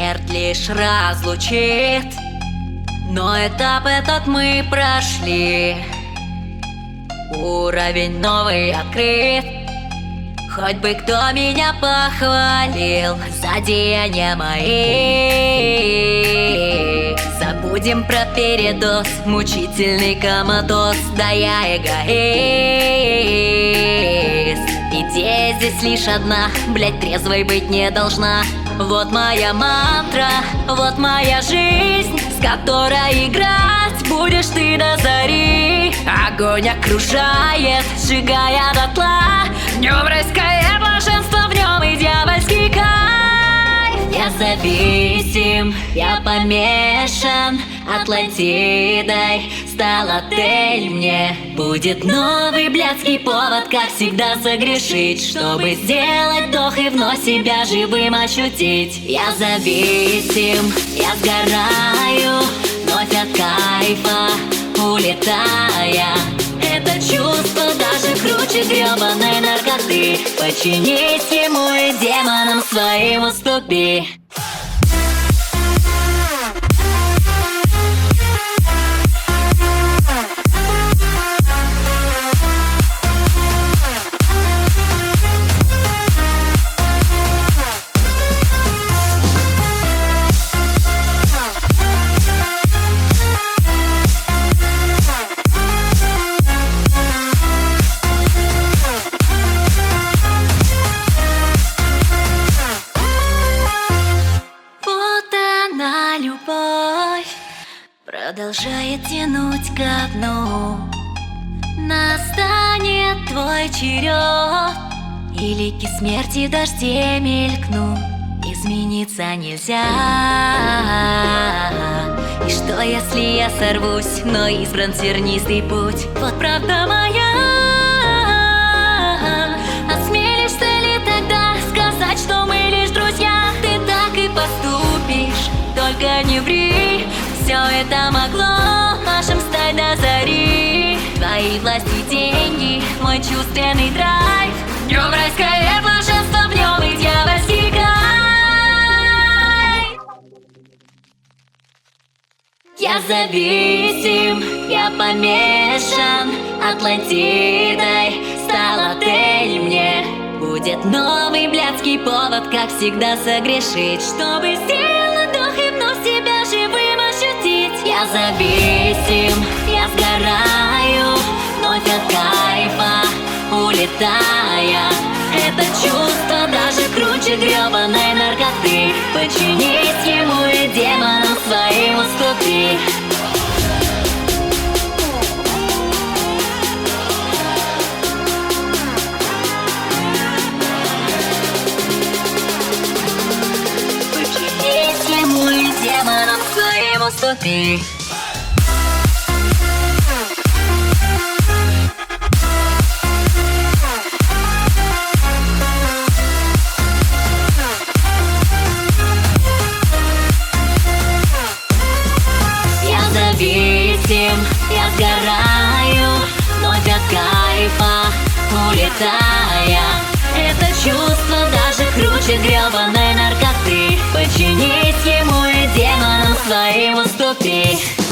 смерть лишь разлучит, но этап этот мы прошли. Уровень новый открыт. Хоть бы кто меня похвалил за деяния мои. Забудем про передоз, мучительный коматоз. Да я эгоист. Идея здесь лишь одна, блять, трезвой быть не должна. Вот моя мантра, вот моя жизнь, с которой играть будешь ты до зари. Огонь окружает, сжигая дотла. В нем райское блаженство, в нем и дьявольский кайф. Я зависим, я помешан Атлантидой. Стал отель мне. Будет новый блядский повод, как всегда, согрешить, чтобы сделать вдох и вновь себя живым ощутить. Я зависим, я сгораю, вновь от кайфа улетая. Это чувство даже круче гребаной наркоты. Подчинись ему и демонам своим уступи. Любовь продолжает тянуть ко дну. Настанет твой черед, и лики смерти дождей мелькнут. Измениться нельзя. И что если я сорвусь, но избран тернистый путь? Вот правда моя. Осмелишься ли тогда сказать, что мы лишь друзья? Ты так и поступишь, только не ври. Все это могло нашим стать до зари. Твои власти, деньги, мой чувственный драйв. В нем райское блаженство, в нем и дьявольский кайф. Я зависим, я помешан Атлантидой. Стал отель мне. Будет новый блядский повод, как всегда, согрешить, чтобы сделать вдох и вновь себя живым ощутить. Я зависим, я сгораю, вновь от кайфа улетая. Это чувство даже круче гребаной наркоты. Подчинись ему и демонам своим уступи. Демонам своим уступи. Я зависим, я сгораю, вновь от кайфа улетая. Это чувство даже круче гребаной наркоты. Подчинись ему и демонам своим уступи.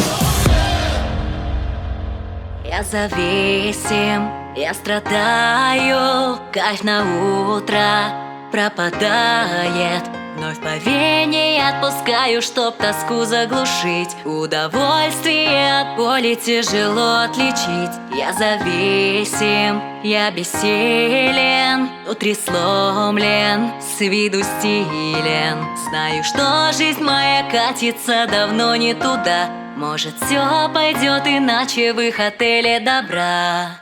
Я зависим, я страдаю, кайф на утро пропадает. Вновь по вене я отпускаю, чтоб тоску заглушить. Удовольствие от боли тяжело отличить. Я зависим, я бессилен, внутри сломлен, с виду стилен. Знаю, что жизнь моя катится давно не туда. Может, все пойдет иначе в их отеле добра.